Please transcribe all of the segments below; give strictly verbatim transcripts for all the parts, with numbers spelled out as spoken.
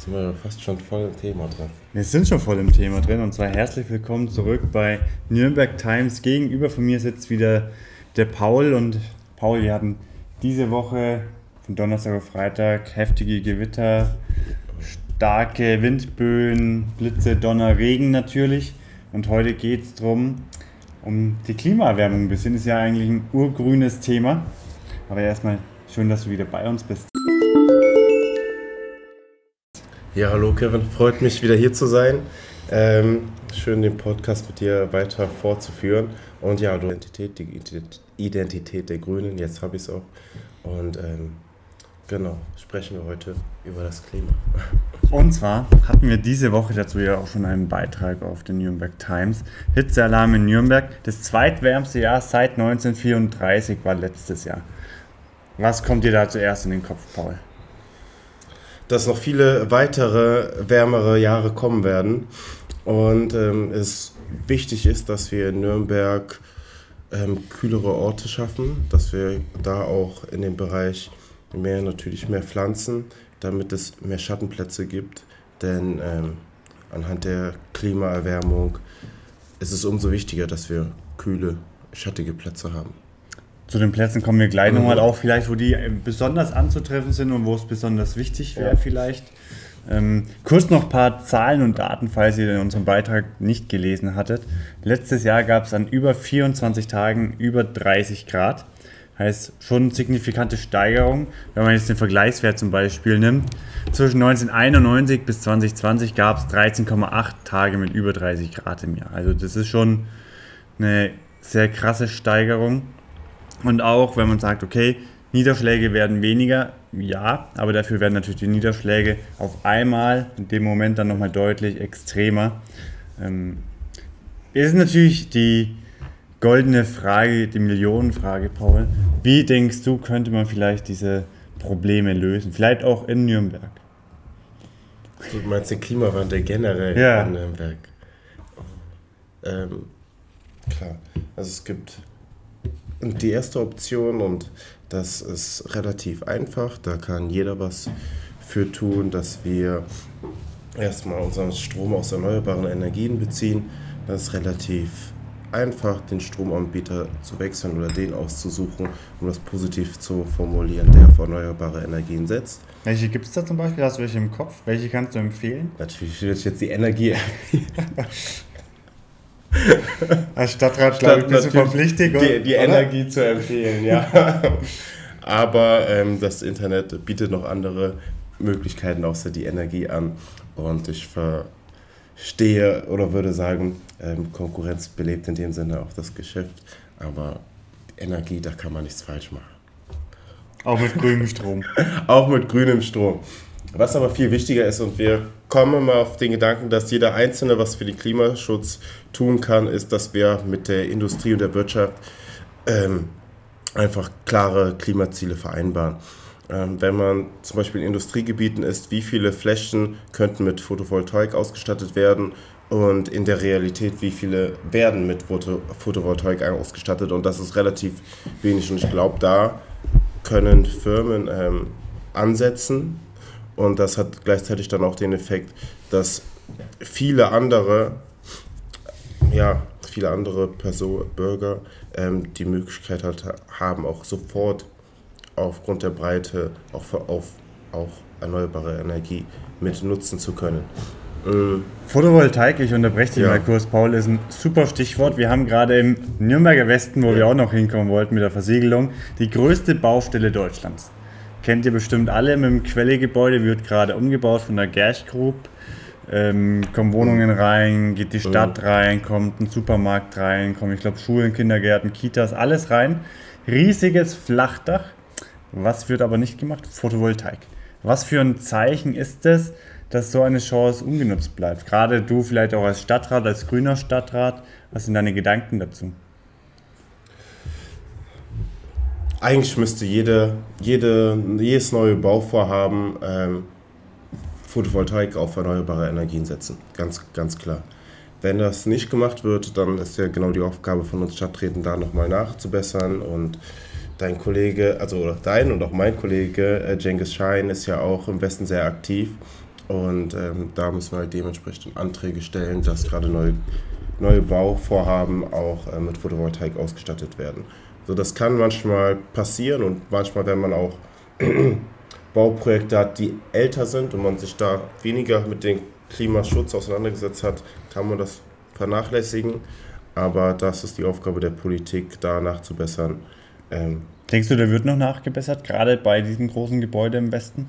sind wir fast schon voll im Thema drin. Wir sind schon voll im Thema drin und zwar herzlich willkommen zurück bei Nürnberg Times. Gegenüber von mir sitzt wieder der Paul und Paul, wir hatten diese Woche von Donnerstag auf Freitag heftige Gewitter, starke Windböen, Blitze, Donner, Regen natürlich und heute geht es darum, um die Klimaerwärmung ein bisschen. Ist ja eigentlich ein urgrünes Thema, aber erstmal schön, dass du wieder bei uns bist. Ja, hallo Kevin, freut mich wieder hier zu sein. Ähm, schön den Podcast mit dir weiter fortzuführen. Und ja, die Identität, die Identität der Grünen, jetzt habe ich es auch. Und ähm, genau, sprechen wir heute über das Klima. Und zwar hatten wir diese Woche dazu ja auch schon einen Beitrag auf den Nürnberg Times. Hitzealarm in Nürnberg, das zweitwärmste Jahr seit neunzehnhundertvierunddreißig war letztes Jahr. Was kommt dir da zuerst in den Kopf, Paul? Dass noch viele weitere, wärmere Jahre kommen werden und ähm, es wichtig ist, dass wir in Nürnberg ähm, kühlere Orte schaffen, dass wir da auch in dem Bereich mehr, natürlich mehr pflanzen, damit es mehr Schattenplätze gibt, denn ähm, anhand der Klimaerwärmung ist es umso wichtiger, dass wir kühle, schattige Plätze haben. Zu den Plätzen kommen wir gleich Mhm. nochmal auf, vielleicht wo die besonders anzutreffen sind und wo es besonders wichtig wäre Ja. vielleicht. Ähm, kurz noch ein paar Zahlen und Daten, falls ihr in unserem Beitrag nicht gelesen hattet. Letztes Jahr gab es an über vierundzwanzig Tagen über dreißig Grad. Heißt schon eine signifikante Steigerung. Wenn man jetzt den Vergleichswert zum Beispiel nimmt, zwischen neunzehnhunderteinundneunzig bis zwanzig zwanzig gab es dreizehn Komma acht Tage mit über dreißig Grad im Jahr. Also das ist schon eine sehr krasse Steigerung. Und auch, wenn man sagt, okay, Niederschläge werden weniger, ja, aber dafür werden natürlich die Niederschläge auf einmal in dem Moment dann nochmal deutlich extremer. Ähm, es ist natürlich die goldene Frage, die Millionenfrage, Paul. Wie denkst du, könnte man vielleicht diese Probleme lösen? Vielleicht auch in Nürnberg? Du meinst den Klimawandel generell Ja. in Nürnberg? Ähm, klar, also es gibt die erste Option und das ist relativ einfach, da kann jeder was für tun, dass wir erstmal unseren Strom aus erneuerbaren Energien beziehen. Das ist relativ einfach, den Stromanbieter zu wechseln oder den auszusuchen, um das positiv zu formulieren, der auf erneuerbare Energien setzt. Welche gibt es da zum Beispiel? Hast du welche im Kopf? Welche kannst du empfehlen? Natürlich wird jetzt die Energie. Als Stadtrat, glaube ich, bist du verpflichtet, die, die Energie zu empfehlen, ja. Aber ähm, das Internet bietet noch andere Möglichkeiten außer die Energie an. Und ich verstehe oder würde sagen, ähm, Konkurrenz belebt in dem Sinne auch das Geschäft. Aber Energie, da kann man nichts falsch machen. Auch mit grünem Strom. Auch mit grünem Strom. Was aber viel wichtiger ist, und wir kommen mal auf den Gedanken, dass jeder Einzelne was für den Klimaschutz tun kann, ist, dass wir mit der Industrie und der Wirtschaft ähm, einfach klare Klimaziele vereinbaren. Ähm, wenn man zum Beispiel in Industriegebieten ist, wie viele Flächen könnten mit Photovoltaik ausgestattet werden und in der Realität, wie viele werden mit Photo- Photovoltaik ausgestattet, und das ist relativ wenig, und ich glaube, da können Firmen ähm, ansetzen. Und das hat gleichzeitig dann auch den Effekt, dass viele andere, ja, viele andere Person, Bürger ähm, die Möglichkeit halt haben, auch sofort aufgrund der Breite auch, für, auf, auch erneuerbare Energie mit nutzen zu können. Ähm, Photovoltaik, ich unterbreche dich Ja. mal kurz, Paul, ist ein super Stichwort. Wir haben gerade im Nürnberger Westen, wo wir auch noch hinkommen wollten mit der Versiegelung, die größte Baustelle Deutschlands. Kennt ihr bestimmt alle, mit dem Quellegebäude wird gerade umgebaut von der Gerch Group. Ähm, kommen Wohnungen rein, geht die Stadt rein, kommt ein Supermarkt rein, kommen, ich glaube, Schulen, Kindergärten, Kitas, alles rein. Riesiges Flachdach. Was wird aber nicht gemacht? Photovoltaik. Was für ein Zeichen ist es, dass so eine Chance ungenutzt bleibt? Gerade du vielleicht auch als Stadtrat, als grüner Stadtrat, was sind deine Gedanken dazu? Eigentlich müsste jede, jede, jedes neue Bauvorhaben ähm, Photovoltaik auf erneuerbare Energien setzen. Ganz, ganz klar. Wenn das nicht gemacht wird, dann ist ja genau die Aufgabe von uns Stadträten, da nochmal nachzubessern. Und dein Kollege, also dein und auch mein Kollege äh, Cengiz Schein ist ja auch im Westen sehr aktiv. Und ähm, da müssen wir halt dementsprechend Anträge stellen, dass gerade neue, neue Bauvorhaben auch äh, mit Photovoltaik ausgestattet werden. So, das kann manchmal passieren und manchmal, wenn man auch Bauprojekte hat, die älter sind und man sich da weniger mit dem Klimaschutz auseinandergesetzt hat, kann man das vernachlässigen. Aber das ist die Aufgabe der Politik, da nachzubessern. Ähm, Denkst du, da wird noch nachgebessert, gerade bei diesen großen Gebäuden im Westen?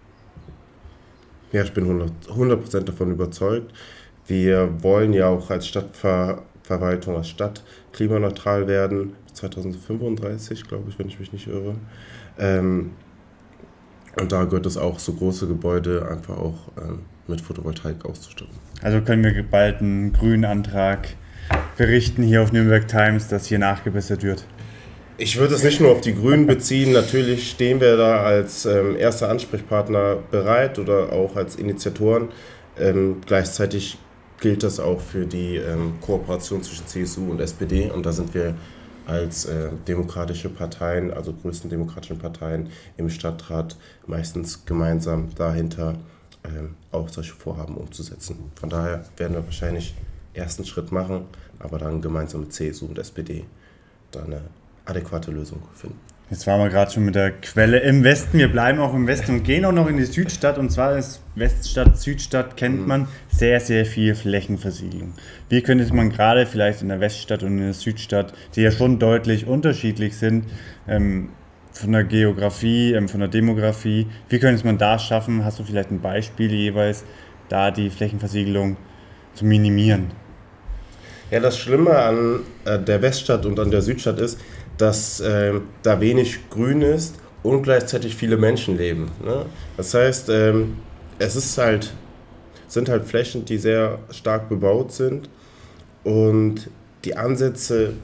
Ja, ich bin hundert Prozent davon überzeugt. Wir wollen ja auch als Stadtverwaltung, als Stadt klimaneutral werden, zweitausendfünfunddreißig, glaube ich, wenn ich mich nicht irre. Ähm, und da gehört es auch, so große Gebäude einfach auch ähm, mit Photovoltaik auszustatten. Also können wir bald einen grünen Antrag berichten hier auf Nürnberg Times, dass hier nachgebessert wird? Ich würde es nicht nur auf die Grünen beziehen, natürlich stehen wir da als ähm, erster Ansprechpartner bereit oder auch als Initiatoren. Ähm, gleichzeitig gilt das auch für die ähm, Kooperation zwischen C S U und S P D und da sind wir als äh, demokratische Parteien, also größten demokratischen Parteien im Stadtrat meistens gemeinsam dahinter, ähm, auch solche Vorhaben umzusetzen. Von daher werden wir wahrscheinlich ersten Schritt machen, aber dann gemeinsam mit C S U und S P D da eine adäquate Lösung finden. Jetzt waren wir gerade schon mit der Quelle im Westen. Wir bleiben auch im Westen und gehen auch noch in die Südstadt. Und zwar ist Weststadt, Südstadt kennt man sehr, sehr viel Flächenversiegelung. Wie könnte man gerade vielleicht in der Weststadt und in der Südstadt, die ja schon deutlich unterschiedlich sind, ähm, von der Geografie, ähm, von der Demografie, wie könnte man da schaffen? Hast du vielleicht ein Beispiel jeweils, da die Flächenversiegelung zu minimieren? Ja, das Schlimme an äh, der Weststadt und an der Südstadt ist, dass äh, da wenig Grün ist und gleichzeitig viele Menschen leben. Ne? Das heißt, ähm, es ist halt, sind halt Flächen, die sehr stark bebaut sind und die Ansätze,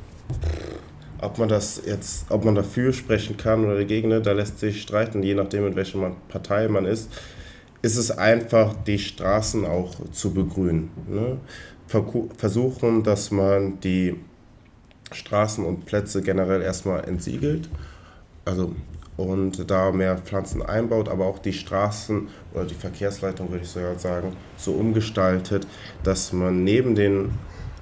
ob man das jetzt, ob man dafür sprechen kann oder dagegen, ne, da lässt sich streiten, je nachdem in welcher Partei man ist, ist es einfach, die Straßen auch zu begrünen. Ne? Versuchen, dass man die Straßen und Plätze generell erstmal entsiegelt, also und da mehr Pflanzen einbaut, aber auch die Straßen oder die Verkehrsleitung, würde ich sogar sagen, so umgestaltet, dass man neben den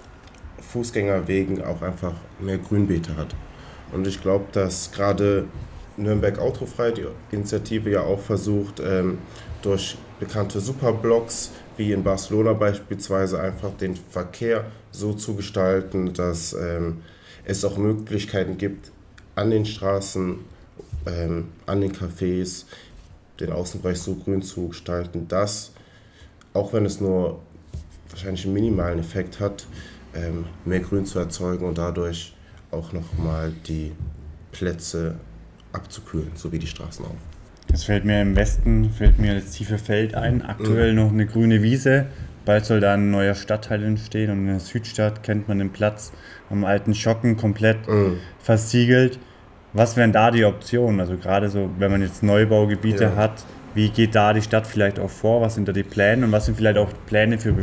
Fußgängerwegen auch einfach mehr Grünbeete hat. Und ich glaube, dass gerade Nürnberg Autofrei, die Initiative ja auch versucht, ähm, durch bekannte Superblocks wie in Barcelona beispielsweise einfach den Verkehr so zu gestalten, dass ähm, es auch Möglichkeiten gibt, an den Straßen, ähm, an den Cafés, den Außenbereich so grün zu gestalten, dass, auch wenn es nur wahrscheinlich einen minimalen Effekt hat, ähm, mehr Grün zu erzeugen und dadurch auch nochmal die Plätze abzukühlen, so wie die Straßen auch. Das fällt mir im Westen, fällt mir das tiefe Feld ein, aktuell mhm. noch eine grüne Wiese. Bald soll da ein neuer Stadtteil entstehen und in der Südstadt kennt man den Platz am alten Schocken komplett mhm. versiegelt. Was wären da die Optionen? Also gerade so, wenn man jetzt Neubaugebiete ja. hat, wie geht da die Stadt vielleicht auch vor? Was sind da die Pläne und was sind vielleicht auch Pläne für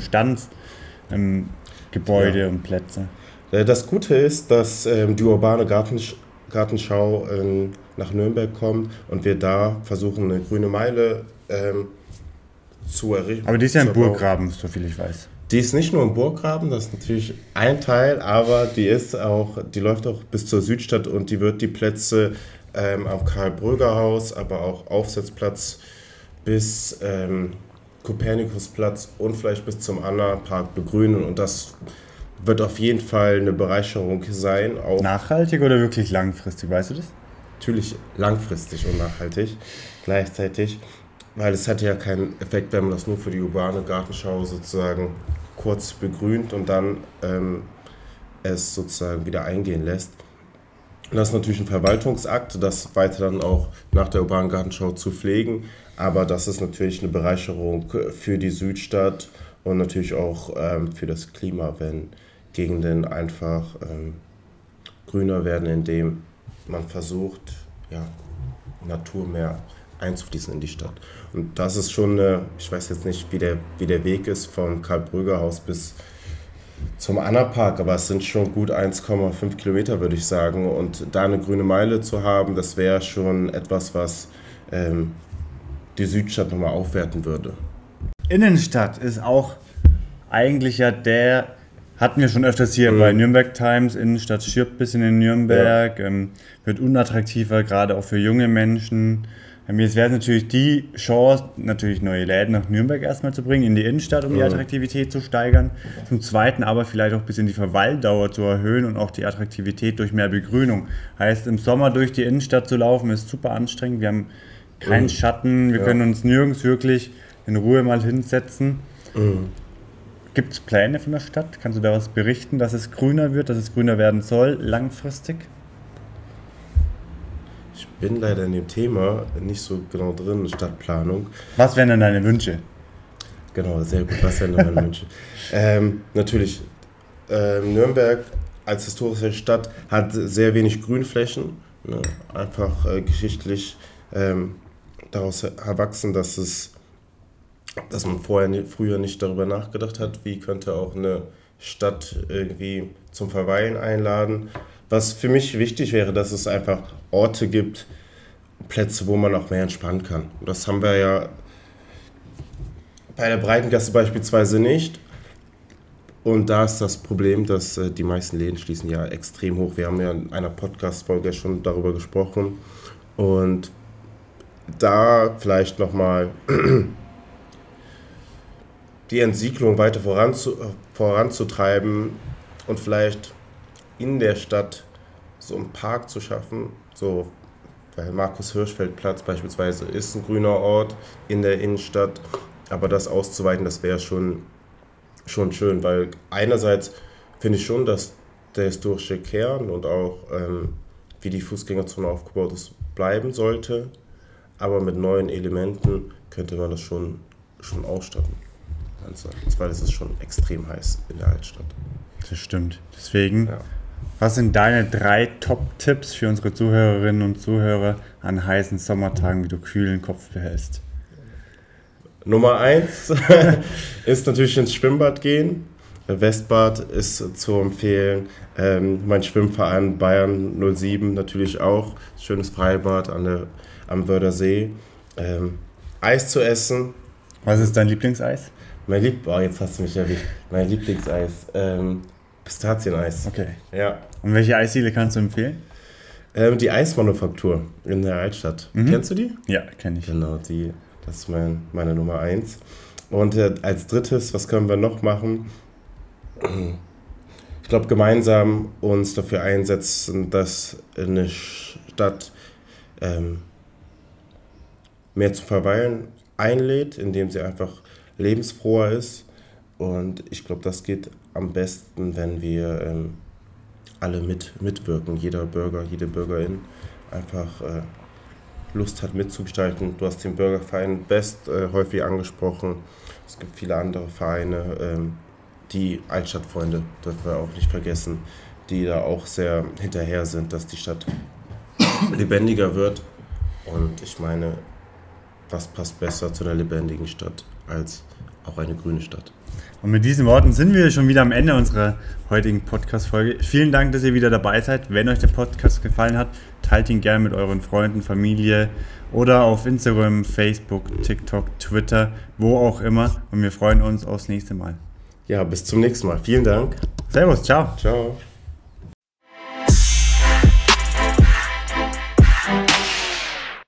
Bestandsgebäude ähm, ja. und Plätze? Das Gute ist, dass ähm, die urbane Gartensch- Gartenschau ähm, nach Nürnberg kommt und wir da versuchen, eine grüne Meile ähm, zu errichten. Aber die ist ja im Burggraben, so viel ich weiß. Die ist nicht nur im Burggraben, das ist natürlich ein Teil, aber die ist auch, die läuft auch bis zur Südstadt und die wird die Plätze ähm, am Karl-Bröger-Haus, aber auch Aufsetzplatz bis ähm, Kopernikusplatz und vielleicht bis zum Anna-Park begrünen und das wird auf jeden Fall eine Bereicherung sein. Auch nachhaltig oder wirklich langfristig, weißt du das? Natürlich langfristig und nachhaltig gleichzeitig, weil es hat ja keinen Effekt, wenn man das nur für die urbane Gartenschau sozusagen kurz begrünt und dann ähm, es sozusagen wieder eingehen lässt. Und das ist natürlich ein Verwaltungsakt, das weiter dann auch nach der urbanen Gartenschau zu pflegen, aber das ist natürlich eine Bereicherung für die Südstadt und natürlich auch ähm, für das Klima, wenn Gegenden einfach ähm, grüner werden, indem man versucht, ja, Natur mehr einzufließen in die Stadt. Und das ist schon, eine, ich weiß jetzt nicht, wie der, wie der Weg ist vom Karl-Bröger-Haus bis zum Anna-Park, aber es sind schon gut eins Komma fünf Kilometer, würde ich sagen. Und da eine grüne Meile zu haben, das wäre schon etwas, was ähm, die Südstadt nochmal aufwerten würde. Innenstadt ist auch eigentlich ja der, hatten wir schon öfters hier mhm. bei Nürnberg Times, Innenstadt stirbt ein bisschen in Nürnberg, ja. ähm, wird unattraktiver, gerade auch für junge Menschen. Ähm, jetzt wäre es natürlich die Chance, natürlich neue Läden nach Nürnberg erstmal zu bringen, in die Innenstadt, um mhm. die Attraktivität zu steigern. Zum Zweiten aber vielleicht auch ein bisschen die Verweildauer zu erhöhen und auch die Attraktivität durch mehr Begrünung. Heißt, im Sommer durch die Innenstadt zu laufen, ist super anstrengend. Wir haben keinen mhm. Schatten, wir ja. können uns nirgends wirklich in Ruhe mal hinsetzen. Mhm. Gibt es Pläne von der Stadt? Kannst du da was berichten, dass es grüner wird, dass es grüner werden soll, langfristig? Ich bin leider in dem Thema nicht so genau drin, Stadtplanung. Was wären denn deine Wünsche? Genau, sehr gut, was wären denn meine Wünsche? Ähm, natürlich, äh, Nürnberg als historische Stadt hat sehr wenig Grünflächen. Ne? Einfach äh, geschichtlich ähm, daraus erwachsen, dass es dass man vorher früher nicht darüber nachgedacht hat, wie könnte auch eine Stadt irgendwie zum Verweilen einladen. Was für mich wichtig wäre, dass es einfach Orte gibt, Plätze, wo man auch mehr entspannen kann. Das haben wir ja bei der Breitengasse beispielsweise nicht. Und da ist das Problem, dass äh, die meisten Läden schließen ja extrem hoch. Wir haben ja in einer Podcast-Folge schon darüber gesprochen. Und da vielleicht nochmal die Entsiedlung weiter voranzu, voranzutreiben und vielleicht in der Stadt so einen Park zu schaffen. So, weil Markus-Hirschfeld-Platz beispielsweise ist ein grüner Ort in der Innenstadt, aber das auszuweiten, das wäre schon, schon schön, weil einerseits finde ich schon, dass der historische Kern und auch ähm, wie die Fußgängerzone aufgebaut ist, bleiben sollte, aber mit neuen Elementen könnte man das schon, schon ausstatten. Weil es ist schon extrem heiß in der Altstadt. Das stimmt. Deswegen, ja. Was sind deine drei Top-Tipps für unsere Zuhörerinnen und Zuhörer an heißen Sommertagen, wie du kühlen Kopf behältst? Nummer eins ist natürlich ins Schwimmbad gehen. Westbad ist zu empfehlen. Ähm, mein Schwimmverein Bayern null sieben natürlich auch. Schönes Freibad an der, am Wörthersee. Ähm, Eis zu essen. Was ist dein Lieblingseis? Mein Lieb... Oh, jetzt hast du mich erwischt. Mein Lieblingseis. Ähm, Pistazieneis. Okay. Ja. Und welche Eisdiele kannst du empfehlen? Ähm, die Eismanufaktur in der Altstadt. Mhm. Kennst du die? Ja, kenne ich. Genau, die. Das ist mein, meine Nummer eins. Und äh, als drittes, was können wir noch machen? Ich glaube, gemeinsam uns dafür einsetzen, dass eine Stadt ähm, mehr zum Verweilen einlädt, indem sie einfach lebensfroher ist. Und ich glaube, das geht am besten, wenn wir ähm, alle mit, mitwirken. Jeder Bürger, jede Bürgerin einfach äh, Lust hat mitzugestalten. Du hast den Bürgerverein Best äh, häufig angesprochen. Es gibt viele andere Vereine, ähm, die Altstadtfreunde, dürfen wir auch nicht vergessen, die da auch sehr hinterher sind, dass die Stadt lebendiger wird. Und ich meine, was passt besser zu einer lebendigen Stadt als auch eine grüne Stadt? Und mit diesen Worten sind wir schon wieder am Ende unserer heutigen Podcast-Folge. Vielen Dank, dass ihr wieder dabei seid. Wenn euch der Podcast gefallen hat, teilt ihn gerne mit euren Freunden, Familie oder auf Instagram, Facebook, TikTok, Twitter, wo auch immer. Und wir freuen uns aufs nächste Mal. Ja, bis zum nächsten Mal. Vielen Dank. Servus, ciao. Ciao.